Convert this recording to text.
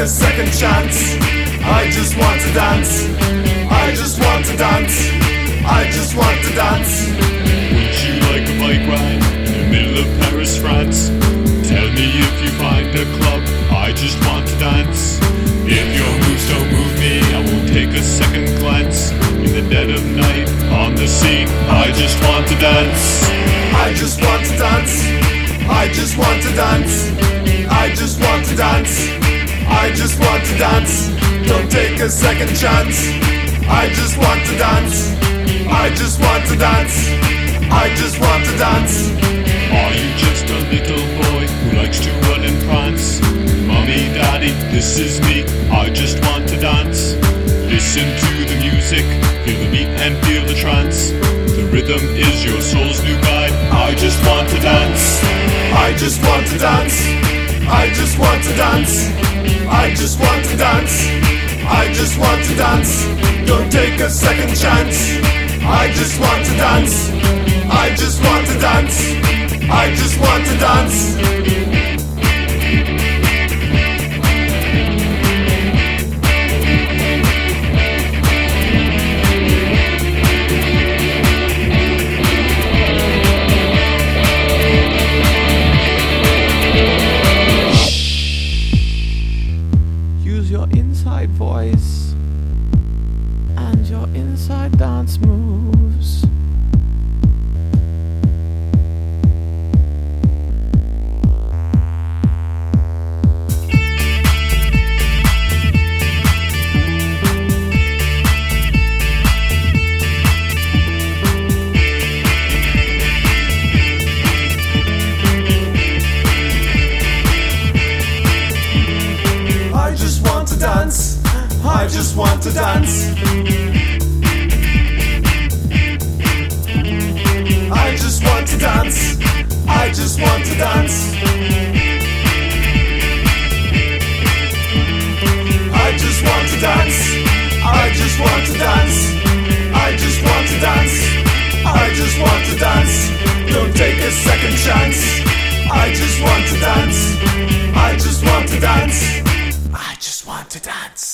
a second chance. I just want to dance. I just want to dance. I just want to dance. Would you like a bike ride in the middle of Paris, France? Tell me if you find a club. I just want to dance. If your moves don't move me, I won't take a second glance. In the dead of night, on the sea, I just want to dance. I just want to dance. I just want to dance. I just want to dance. I just want to dance. Don't take a second chance. I just want to dance. I just want to dance. I just want to dance. Are you just a little boy who likes to run and prance? Mommy, daddy, this is me. I just want to dance. Listen to the music, feel the beat and feel the trance. The rhythm is your soul's new guide. I just want to dance. I just want to dance. I just want to dance. I just want to dance. I just want to dance. Don't take a second chance. I just want to dance. I just want to dance. I just want to dance. Use your inside voice and your inside dance moves. I just want to dance. I just want to dance. I just want to dance. I just want to dance. I just want to dance. I just want to dance. I just want to dance. I just want to dance. Don't take a second chance. I just want to dance. I just want to dance. I just want to dance.